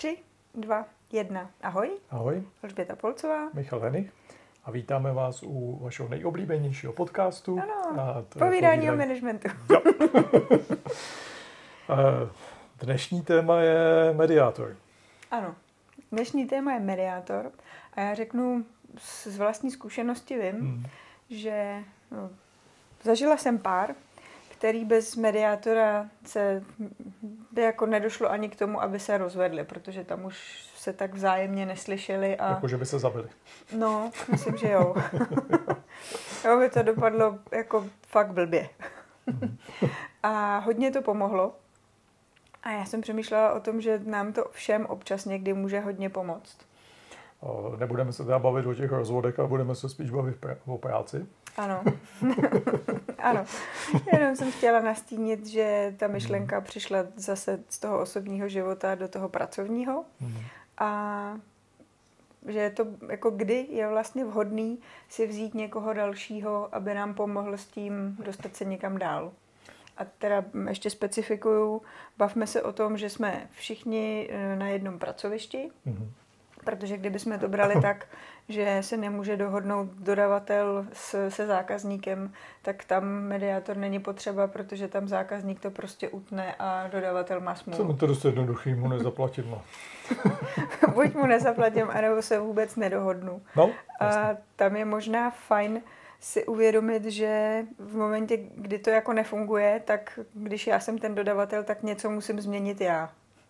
3, 2, 1. Ahoj. Ahoj. Elžběta Polcová. Michal Henich. A vítáme vás u vašeho nejoblíbenějšího podcastu. Ano, povídání o managementu. Jo. Dnešní téma je mediátor. Ano, dnešní téma je mediátor. A já řeknu, z vlastní zkušenosti vím, že zažila jsem pár, který bez mediátora by jako nedošlo ani k tomu, aby se rozvedli, protože tam už se tak vzájemně neslyšeli. Jako, že by se zabili. No, myslím, že jo. Jo, by to dopadlo jako fakt blbě. A hodně to pomohlo. A já jsem přemýšlela o tom, že nám to všem občas někdy může hodně pomoct. Nebudeme se teda bavit o těch rozvodech, ale budeme se spíš bavit o práci. Ano. Ano. Jenom jsem chtěla nastínit, že ta myšlenka přišla zase z toho osobního života do toho pracovního. A že je to, jako kdy je vlastně vhodný si vzít někoho dalšího, aby nám pomohl s tím dostat se někam dál. A teda ještě specifikuju, bavme se o tom, že jsme všichni na jednom pracovišti, protože kdybychom to brali tak, že se nemůže dohodnout dodavatel se zákazníkem, tak tam mediátor není potřeba, protože tam zákazník to prostě utne a dodavatel má smůlu. Jsem to dost jednoduchý, mu nezaplatím. No. Buď mu nezaplatím, anebo se vůbec nedohodnu. No, a tam je možná fajn si uvědomit, že v momentě, kdy to jako nefunguje, tak když já jsem ten dodavatel, tak něco musím změnit já.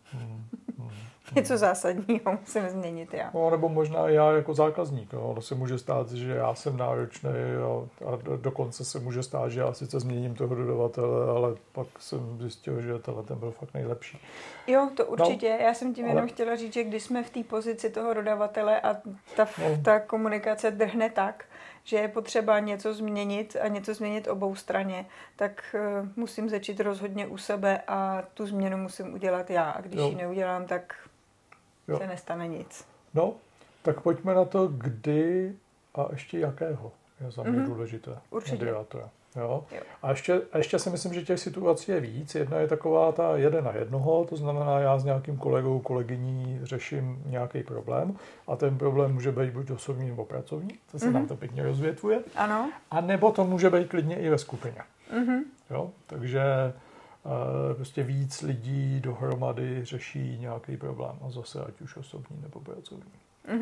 Něco zásadního musím změnit já. No, nebo možná já jako zákazník. No. Ono se může stát, že já jsem náročný a dokonce se může stát, že já sice změním toho dodavatele, ale pak jsem zjistil, že ten byl fakt nejlepší. Jo, to určitě. No, já jsem tím jenom chtěla říct, že když jsme v té pozici toho dodavatele a ta komunikace drhne tak, že je potřeba něco změnit a něco změnit oboustranně, tak musím začít rozhodně u sebe a tu změnu musím udělat já. A když ji neudělám, tak se nestane nic. No, tak pojďme na to, kdy a ještě jakého je za mě důležité. Určitě. Mediátora. Jo? A ještě si myslím, že těch situací je víc. Jedna je taková ta jeden na jednoho, to znamená, já s nějakým kolegou, kolegyní řeším nějaký problém a ten problém může být buď osobní nebo pracovní, to se nám to pěkně rozvětvuje. Ano. A nebo to může být klidně i ve skupině. Jo? Takže prostě víc lidí dohromady řeší nějaký problém a zase ať už osobní nebo pracovní.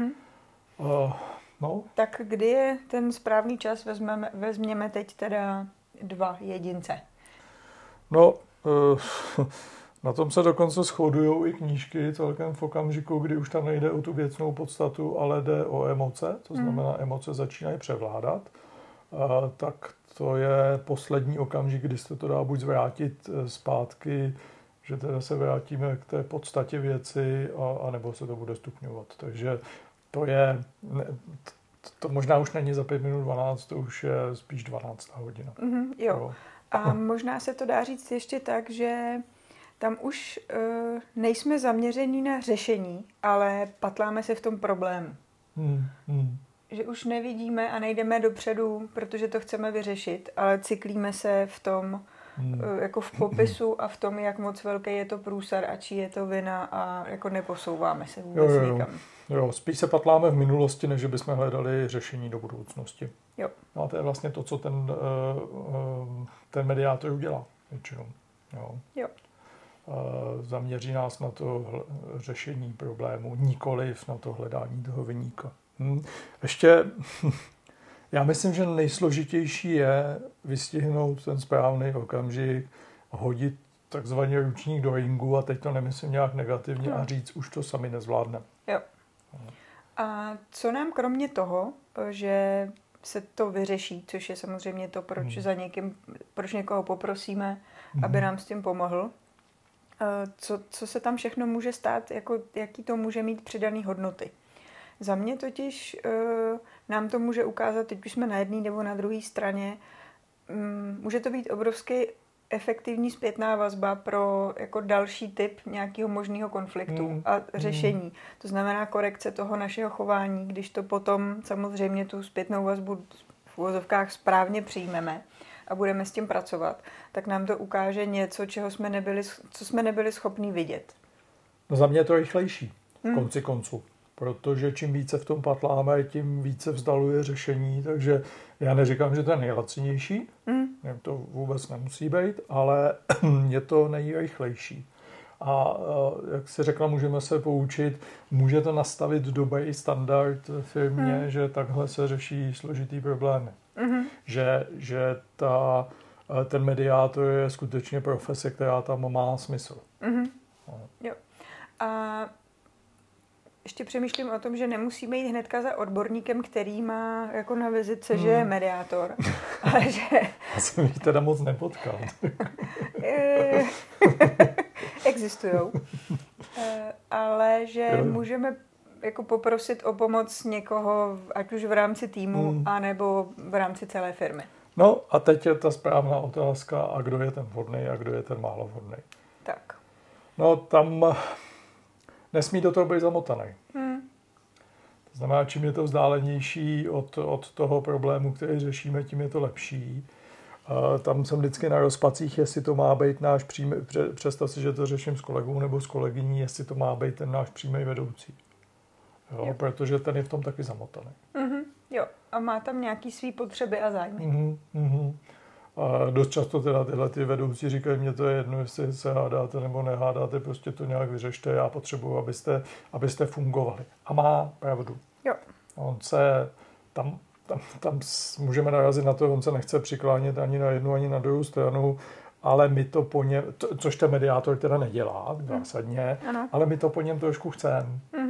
No. Tak kdy je ten správný čas? Vezměme teď teda 2 jedince. No, na tom se dokonce shodujou i knížky celkem v okamžiku, kdy už tam nejde o tu věcnou podstatu, ale jde o emoce, to znamená, emoce začínají převládat, tak to je poslední okamžik, kdy se to dá buď zvrátit zpátky, že teda se vrátíme k té podstatě věci, anebo se to bude stupňovat. Takže to je, to možná už není za 5 minut 12, to už je spíš 12 hodina. Jo. A možná se to dá říct ještě tak, že tam už nejsme zaměření na řešení, ale patláme se v tom problému. Že už nevidíme a nejdeme dopředu, protože to chceme vyřešit, ale cyklíme se v tom, jako v popisu a v tom, jak moc velký je to průser a čí je to vina a jako neposouváme se vůbec nikam. Jo, spíš se patláme v minulosti, než bychom hledali řešení do budoucnosti. Jo. No a to je vlastně to, co ten mediátor udělá většinou. Jo. Zaměří nás na to řešení problému, nikoliv na to hledání toho viníka. Ještě, já myslím, že nejsložitější je vystihnout ten správný okamžik, hodit takzvaný ručník do ringu, a teď to nemyslím nějak negativně, a říct, už to sami nezvládne. Jo. A co nám kromě toho, že se to vyřeší, což je samozřejmě to, proč někoho poprosíme, aby nám s tím pomohl, co se tam všechno může stát, jako, jaký to může mít přidaný hodnoty. Za mě totiž nám to může ukázat, teď už jsme na jedné nebo na druhé straně, může to být obrovský efektivní zpětná vazba pro jako další typ nějakého možného konfliktu a řešení. To znamená korekce toho našeho chování, když to potom samozřejmě tu zpětnou vazbu v uvozovkách správně přijmeme a budeme s tím pracovat, tak nám to ukáže něco, co jsme nebyli schopni vidět. No za mě je to rychlejší v konci konců, protože čím více v tom patláme, tím více vzdaluje řešení, takže já neříkám, že to je nejlacinější, to vůbec nemusí být, ale je to nejrychlejší. A jak si řekla, můžeme se poučit, může to nastavit dobrý standard v firmě, že takhle se řeší složitý problémy. Že ten mediátor je skutečně profese, která tam má smysl. Jo. A ještě přemýšlím o tom, že nemusíme jít hnedka za odborníkem, který má jako na vizitce, že je mediátor. Ale že... Já jsem jich teda moc nepotkal. Existujou. Ale že můžeme jako poprosit o pomoc někoho, ať už v rámci týmu, anebo v rámci celé firmy. No a teď je ta správná otázka, a kdo je ten vhodný a kdo je ten málo vhodný. Tak. No tam nesmí do toho být zamotaný. To znamená, čím je to vzdálenější od toho problému, který řešíme, tím je to lepší. Tam jsem vždycky na rozpacích, jestli to má být náš přímý, představ si, že to řeším s kolegou nebo s kolegyní, jestli to má být ten náš přímý vedoucí. Jo. Protože ten je v tom taky zamotaný. Jo, a má tam nějaký svý potřeby a zájmy. A dost často teda tyhle ty vedoucí říkají, mně to je jedno, jestli se hádáte nebo nehádáte, prostě to nějak vyřešte, já potřebuji, abyste fungovali. A má pravdu. Jo. On se tam můžeme narazit na to, on se nechce přiklánět ani na jednu, ani na druhou stranu, ale my to po něm, což ten mediátor teda nedělá zásadně, ale my to po něm trošku chceme.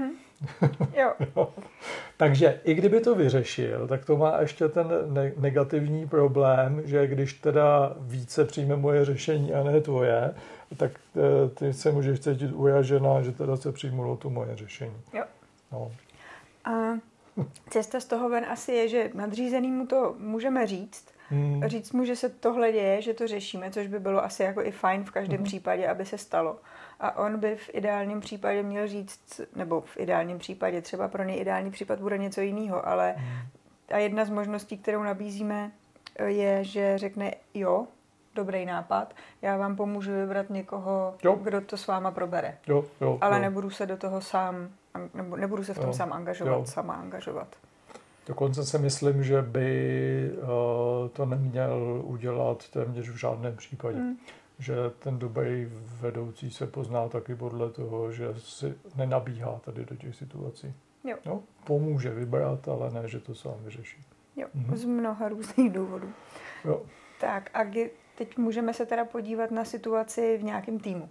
Jo. Takže i kdyby to vyřešil, tak to má ještě ten negativní problém, že když teda více přijme moje řešení a ne tvoje, tak ty se můžeš cítit uražená, že teda se přijmulo to moje řešení. Jo. No. A cesta z toho ven asi je, že nadřízenýmu to můžeme říct. Říct mu, že se tohle děje, že to řešíme, což by bylo asi jako i fajn v každém případě, aby se stalo. A on by v ideálním případě měl říct, nebo v ideálním případě, třeba pro něj ideální případ bude něco jiného, ale a jedna z možností, kterou nabízíme, je, že řekne jo, dobrý nápad, já vám pomůžu vybrat někoho, kdo to s váma probere. Ale nebudu se do toho nebudu se v tom sám angažovat, sama angažovat. Dokonce si myslím, že by to neměl udělat téměř v žádném případě. Že ten dobrý vedoucí se pozná taky podle toho, že si nenabíhá tady do těch situací. Jo. No, pomůže vybrat, ale ne, že to sám vyřeší. Jo, z mnoha různých důvodů. Jo. Tak a teď můžeme se teda podívat na situaci v nějakém týmu.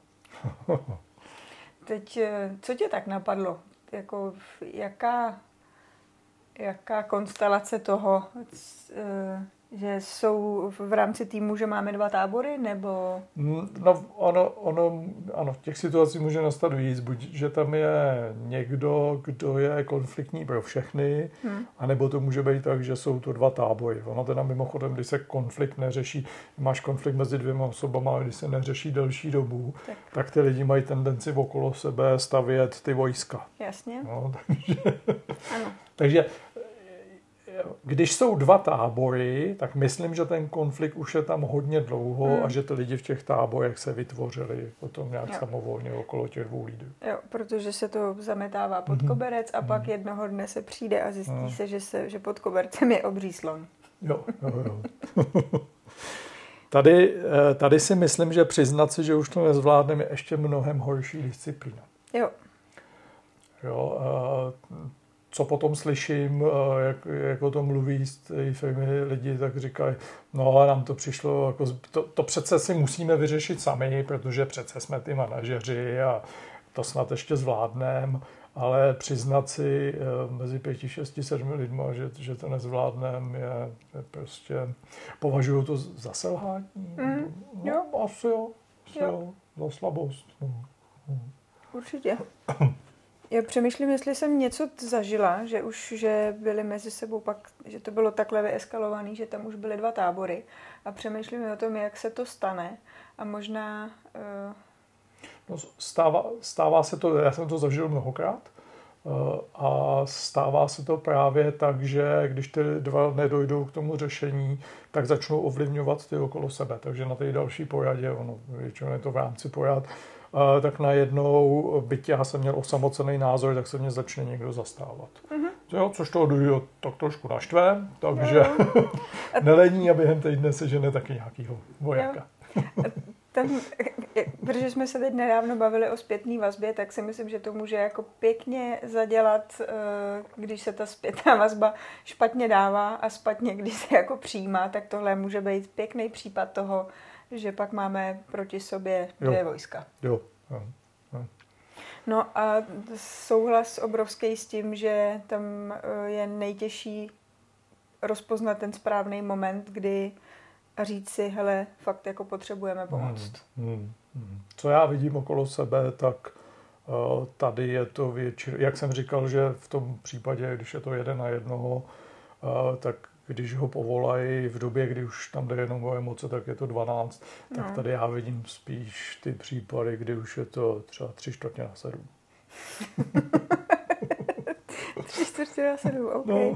Teď, co tě tak napadlo? Jako, jaká konstelace toho, že jsou v rámci týmu, že máme 2 tábory, nebo? No, ano, těch situací může nastat víc. Buď, že tam je někdo, kdo je konfliktní pro všechny, anebo to může být tak, že jsou to 2 tábory. Ono teda mimochodem, když se konflikt neřeší, máš konflikt mezi 2 osobama, a když se neřeší delší dobu, tak ty lidi mají tendenci okolo sebe stavět ty vojska. Jasně. No, takže když jsou 2 tábory, tak myslím, že ten konflikt už je tam hodně dlouho a že ty lidi v těch táborech se vytvořili potom nějak samovolně okolo těch 2 lídrů. Jo, protože se to zametává pod koberec a pak jednoho dne se přijde a zjistí se, že pod kobercem je obří slon. Jo. Tady si myslím, že přiznat si, že už to nezvládneme, je ještě mnohem horší disciplína. Jo, co potom slyším, jak o tom mluví z té firmy lidi, tak říkají, no nám to přišlo, jako, to přece si musíme vyřešit sami, protože přece jsme ty manažeři a to snad ještě zvládneme, ale přiznat si mezi 5, 6, 7 lidma, že to nezvládneme, je prostě, považují to za selhání. Asi jo, za slabost. Určitě. Já přemýšlím, jestli jsem něco zažila, že byli mezi sebou pak, že to bylo takhle vyeskalovaný, že tam už byly 2 tábory a přemýšlím o tom, jak se to stane a možná... No, stává se to, já jsem to zažil mnohokrát a stává se to právě tak, že když ty 2 nedojdou k tomu řešení, tak začnou ovlivňovat ty okolo sebe, takže na té další poradě, většinou je to v rámci porad, tak najednou, byť já jsem měl osamocený názor, tak se mě začne někdo zastávat. Jo, což to tak trošku naštve, takže nelení a během týdne sežene taky nějakýho vojáka. Protože jsme se teď nedávno bavili o zpětné vazbě, tak si myslím, že to může jako pěkně zadělat, když se ta zpětná vazba špatně dává a špatně, když se jako přijímá, tak tohle může být pěkný případ toho, že pak máme proti sobě dvě vojska. Jo. No a souhlas obrovský s tím, že tam je nejtěžší rozpoznat ten správný moment, kdy a říct si, hele, fakt jako potřebujeme pomoct. Co já vidím okolo sebe, tak tady je to většinou, jak jsem říkal, že v tom případě, když je to 1 na 1, tak když ho povolají v době, kdy už tam jde jenom o emoce, tak je to 12. Tak tady já vidím spíš ty případy, kdy už je to třeba 3/4 na 7. 3/4 na 7, OK. No.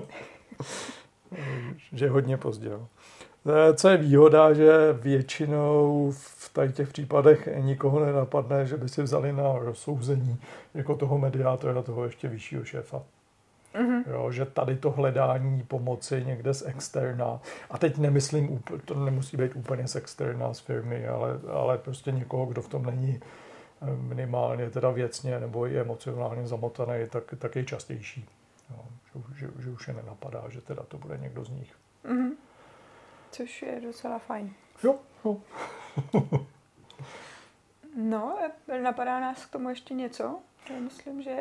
Že hodně pozdě. Co je výhoda, že většinou v těch případech nikoho nenapadne, že by si vzali na rozsouzení jako toho mediátora, toho ještě vyššího šéfa. Jo, že tady to hledání pomoci někde z externa, a teď nemyslím, to nemusí být úplně z externa, z firmy, ale prostě někoho, kdo v tom není minimálně teda věcně nebo i emocionálně zamotaný, tak je častější. Jo, že už je nenapadá, že teda to bude někdo z nich. Což je docela fajn. Jo. No, napadá nás k tomu ještě něco? Já myslím, že...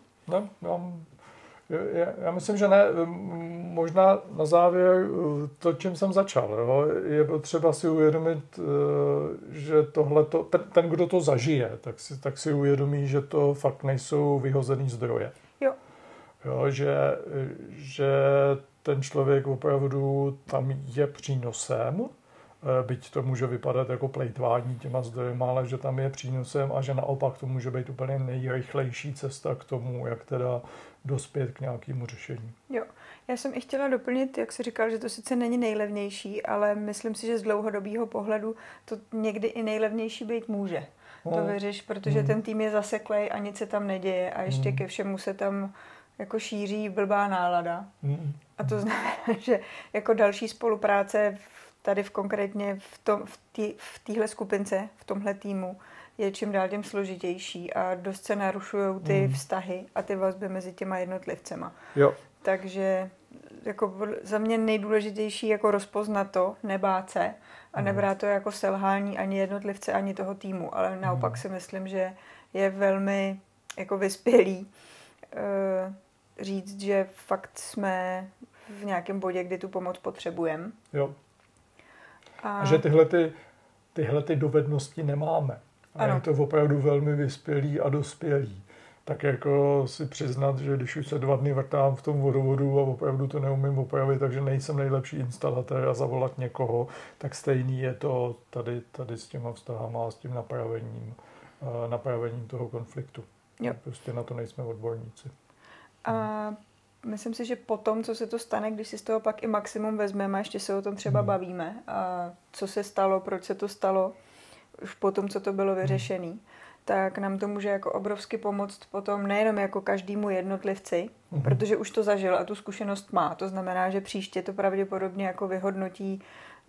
Já myslím, že ne. Možná na závěr to, čím jsem začal. Jo, je potřeba si uvědomit, že tohleto, ten, kdo to zažije, tak si uvědomí, že to fakt nejsou vyhozený zdroje. Jo, že ten člověk opravdu tam je přínosem, byť to může vypadat jako plejtvání těma zdrojema, ale že tam je přínosem a že naopak to může být úplně nejrychlejší cesta k tomu, jak teda dospět k nějakému řešení. Jo, já jsem i chtěla doplnit, jak jsi říkal, že to sice není nejlevnější, ale myslím si, že z dlouhodobého pohledu to někdy i nejlevnější být může. To vyřeš, protože ten tým je zaseklej a nic se tam neděje a ještě ke všemu se tam jako šíří blbá nálada. A to znamená, že jako další spolupráce tady konkrétně v téhle skupince, v tomhle týmu, je čím dál tím složitější a dost se narušují ty vztahy a ty vazby mezi těma jednotlivcema. Jo. Takže jako za mě nejdůležitější jako rozpoznat to, nebát se a nebrát to jako selhání ani jednotlivce, ani toho týmu, ale naopak si myslím, že je velmi jako vyspělý říct, že fakt jsme v nějakém bodě, kdy tu pomoc potřebujeme. Jo. A že tyhle dovednosti nemáme. A je to opravdu velmi vyspělý a dospělý. Tak jako si přiznat, že když už se 2 dny vrtám v tom vodovodu a opravdu to neumím opravit, takže nejsem nejlepší instalatér a zavolat někoho, tak stejný je to tady s těma vztahama a s tím napravením toho konfliktu. Jo. Prostě na to nejsme odborníci. A myslím si, že potom, co se to stane, když si z toho pak i maximum vezmeme, ještě se o tom třeba bavíme, a co se stalo, proč se to stalo, už potom, co to bylo vyřešené, tak nám to může jako obrovsky pomoct potom nejenom jako každému jednotlivci, protože už to zažil a tu zkušenost má. To znamená, že příště to pravděpodobně jako vyhodnotí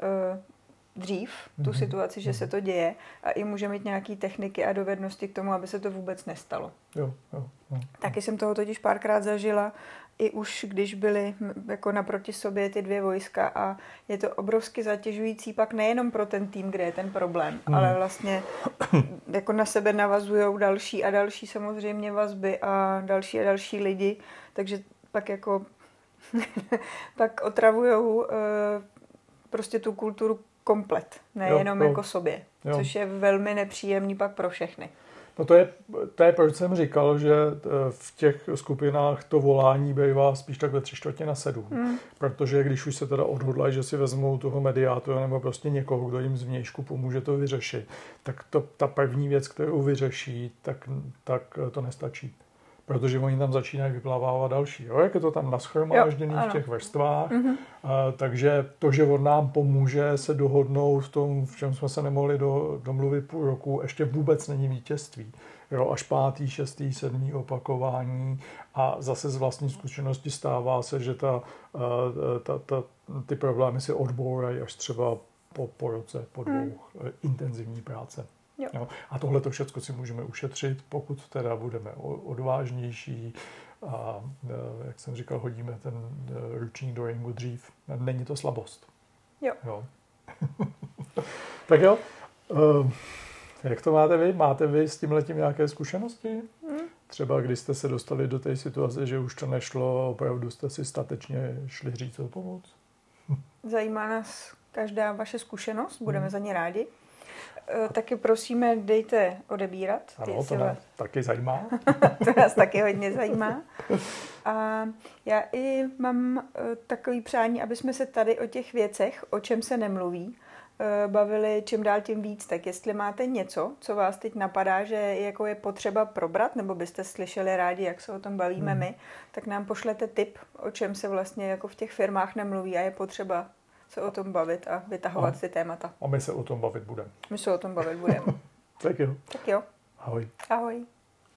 dřív tu situaci, že se to děje a i může mít nějaké techniky a dovednosti k tomu, aby se to vůbec nestalo. Jo. Taky jsem toho totiž párkrát zažila, i už když byly jako naproti sobě ty 2 vojska a je to obrovsky zatěžující pak nejenom pro ten tým, kde je ten problém, ale vlastně jako na sebe navazujou další a další samozřejmě vazby a další lidi, takže pak jako pak otravujou prostě tu kulturu komplet, nejenom jako sobě, což je velmi nepříjemný pak pro všechny. No to je, proč jsem říkal, že v těch skupinách to volání bývá spíš tak ve 3/4 na 7. Protože když už se teda odhodlají, že si vezmou toho mediátora nebo prostě někoho, kdo jim zvnějšku pomůže to vyřešit, tak ta první věc, kterou vyřeší, tak to nestačí. protože oni tam začínají vyplavávat další. Jo? Jak je to tam naschromážděný v těch vrstvách, takže to, že on nám pomůže se dohodnout v tom, v čem jsme se nemohli domluvit půl roku, ještě vůbec není vítězství. Jo, až 5., 6., 7. opakování a zase z vlastní zkušenosti stává se, že ty problémy se odbourají až třeba po roce, po 2 intenzivní práce. Jo. A tohle to všechno si můžeme ušetřit, pokud teda budeme odvážnější a, jak jsem říkal, hodíme ten ručník do ringu dřív. Není to slabost. Jo. Tak jo. Jak to máte vy? Máte vy s tímhletím nějaké zkušenosti? Třeba když jste se dostali do té situace, že už to nešlo, opravdu jste si statečně šli říct o pomoc? Zajímá nás každá vaše zkušenost, budeme za ně rádi. Taky prosíme, dejte odebírat. Ano, to nás taky zajímá. To nás taky hodně zajímá. A já i mám takový přání, aby jsme se tady o těch věcech, o čem se nemluví, bavili čím dál tím víc. Tak jestli máte něco, co vás teď napadá, že jako je potřeba probrat, nebo byste slyšeli rádi, jak se o tom bavíme my, tak nám pošlete tip, o čem se vlastně jako v těch firmách nemluví a je potřeba se o tom bavit a vytahovat ty témata. A my se o tom bavit budeme. My se o tom bavit budeme. Tak jo. Tak jo. Ahoj. Ahoj.